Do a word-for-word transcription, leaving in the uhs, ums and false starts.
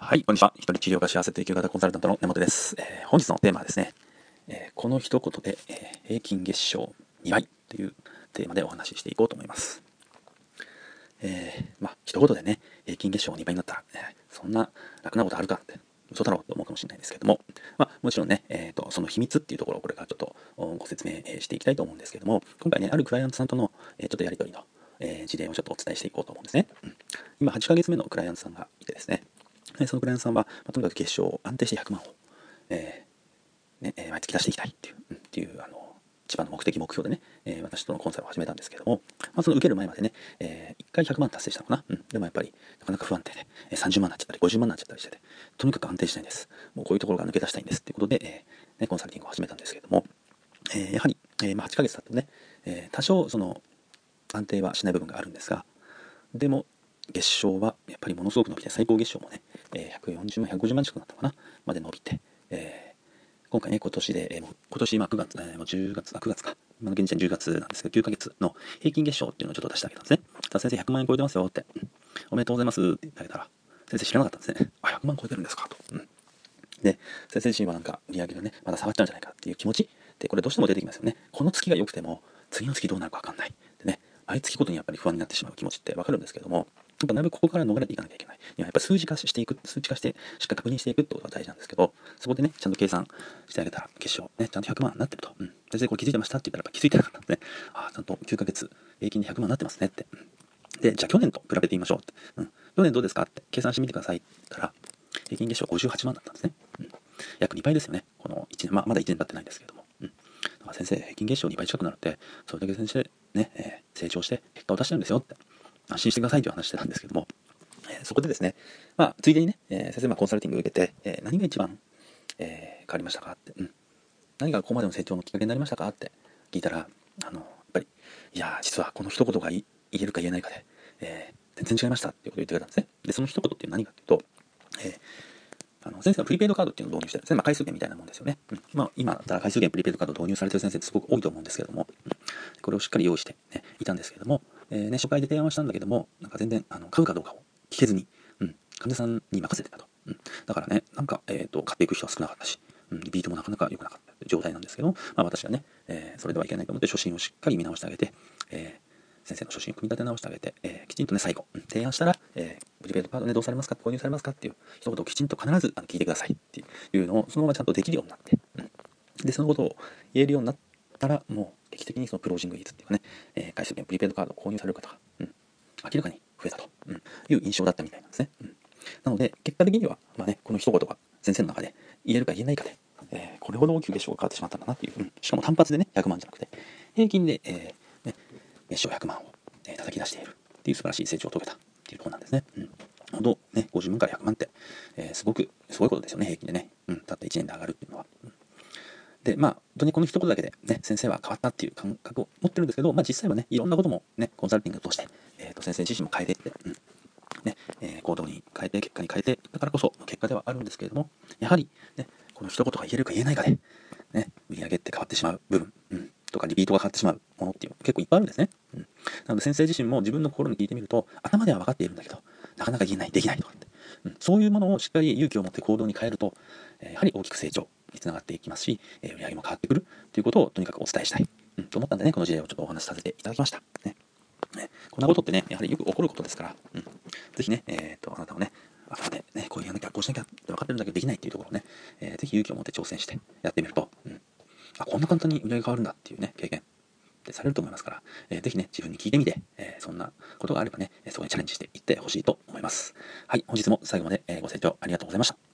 はい、こんにちは。一人治療が幸せという生き方コンサルタントの根本です。えー本日のテーマはですね、えーこの一言で、えー平均月賞にばいというテーマでお話ししていこうと思います。えーまあ、一言でね、平均月賞にばいになったら、えーそんな楽なことあるかって、嘘だろうと思うかもしれないですけども、まあ、もちろんね、えーと、その秘密っていうところをこれからちょっとおご説明えーしていきたいと思うんですけども、今回ね、あるクライアントさんとの、えーちょっとやり取りの、えー事例をちょっとお伝えしていこうと思うんですね。うん今、はちかげつめのクライアントさんがいてですね、でそのクライアントさんは、まあ、とにかく月賞を安定してひゃくまんを、えーね、えー毎月出していきたいっていう、うん、っていうあの一番の目的目標でね、えー私とのコンサルを始めたんですけども、まあ、その受ける前までね、えー、いっかいひゃくまん達成したのかな、うん、でもやっぱりなかなか不安定で、えー、さんじゅうまんになっちゃったりごじゅうまんになっちゃったりしてて、とにかく安定しないんです。もうこういうところが抜け出したいんですっていうことで、えーね、コンサルティングを始めたんですけれども、えーやはり、えーまあ、はちかげつだとね、えー多少その安定はしない部分があるんですが、でも月賞はやっぱりものすごく伸びて、最高月賞もね、えーひゃくよんじゅうまんひゃくごじゅうまん近くなったかなまで伸びて、えー今回ね、今年で、えーもう今年今くがつ、えーもうじゅうがつ、あ、くがつか、今の現時点じゅうがつなんですけど、きゅうかげつの平均月賞っていうのをちょっと出してあげたんですね。ただ先生ひゃくまん円超えてますよって、うんおめでとうございますって言ってあげたら、先生知らなかったんですね。あ、ひゃくまん超えてるんですかと。うん、で、先生自身はなんか売り上げがね、まだ下がっちゃうんじゃないかっていう気持ちで、これどうしても出てきますよね。この月が良くても、次の月どうなるか分かんない。でね、毎月ごとにやっぱり不安になってしまう気持ちって分かるんですけども、やっぱなるべくここから逃れていかなきゃいけない。いや、やっぱり数字化していく、数値化して、しっかり確認していくってことが大事なんですけど、そこでね、ちゃんと計算してあげたら、決勝、ね、ちゃんとひゃくまんになってると。うん。先生これ気づいてましたって言ったら、やっぱ気づいてなかったんですね。ああ、ちゃんときゅうかげつ平均でひゃくまんになってますねって。うん、で、じゃあ去年と比べてみましょうって。うん。去年どうですかって計算してみてくださいって言ったら、平均月賞ごじゅうはちまんだったんですね。うん。約にばいですよね。このいちねん、まあ、まだいちねん経ってないんですけれども。うん。だから先生、平均月賞にばい近くなるって、それだけ先生、ね、えー成長して結果を出してるんですよって、安心してくださいという話してたんですけども、えーそこでですね、まあ、ついでにね、えー先生、まあ、コンサルティングを受けて、えー何が一番、えー変わりましたかって、うん、何がここまでの成長のきっかけになりましたかって聞いたら、あの、やっぱり、いやー、実はこの一言が言えるか言えないかで、えー全然違いましたっていうことを言ってくれたんですね。で、その一言っていうのは何かというと、えーあの先生がプリペイドカードっていうのを導入してるんですね。まあ、回数券みたいなもんですよね。うん、まあ、今だったら回数券プリペイドカードを導入されてる先生ってすごく多いと思うんですけれども、うん、これをしっかり用意して、ね、いたんですけれども、えーね、初回で提案はしたんだけども、なんか全然あの買うかどうかを聞けずに、うん、患者さんに任せてたと。うん、だからね、なんか、えーと、買っていく人は少なかったし、うん、リピートもなかなか良くなかった状態なんですけど、まあ、私はね、えーそれではいけないと思って初心をしっかり見直してあげて、えー先生の初心を組み立て直してあげて、えーきちんとね、最後、うん提案したら、えープリペイドカードね、どうされますか、購入されますかっていう一言をきちんと必ずあの聞いてくださいっていうのを、そのままちゃんとできるようになって、うんで、そのことを言えるようになったら、もう劇的にそのクロージング率っていうかね、えー、回数券、プリペイドカードを購入される方が、うん、明らかに増えたと、うん、いう印象だったみたいなんですね。うん、なので、結果的には、まあね、この一言が先生の中で言えるか言えないかで、えーこれほど大きく月賞が変わってしまったんだなっていう、うん、しかも単発でね、ひゃくまんじゃなくて、平均で、えーね、月賞ひゃくまんを、えー叩き出しているっていう素晴らしい成長を遂げたっていうところなんですね。うん、本当ね、ごじゅうまんからひゃくまんって、えーすごくすごいことですよね、平均でね。うん、たったいちねんで上がるっていうのは。うんで、まあ、本当にこの一言だけでね、先生は変わったっていう感覚を持ってるんですけど、まあ実際はね、いろんなこともね、コンサルティングを通して、えー、と先生自身も変えていって、うんねえー行動に変えて、結果に変えて、だからこその結果ではあるんですけれども、やはり、ね、この一言が言えるか言えないかで、ね、売り上げって変わってしまう部分、うん、とかリピートが変わってしまうものっていうの結構いっぱいあるんですね。うん、なので先生自身も自分の心に聞いてみると、頭では分かっているんだけど、なかなか言えない、できないとかって、うん、そういうものをしっかり勇気を持って行動に変えると、えーやはり大きく成長につながっていきますし、えー売り上げも変わってくるということをとにかくお伝えしたい、うん、と思ったんでね、この事例をちょっとお話しさせていただきました。ねね、こんなことってね、やはりよく起こることですから、うん、ぜひね、えー、とあなたもね、あなたね、ね、こういうやらなきゃ、こうしなきゃって分かってるんだけどできないっていうところをね、えーぜひ勇気を持って挑戦してやってみると、うん、あ、こんな簡単に売り上げ変わるんだっていうね、経験ってされると思いますから、えーぜひね、自分に聞いてみて、えーそんなことがあればね、そこにチャレンジしていってほしいと思います。はい、本日も最後までえーご清聴ありがとうございました。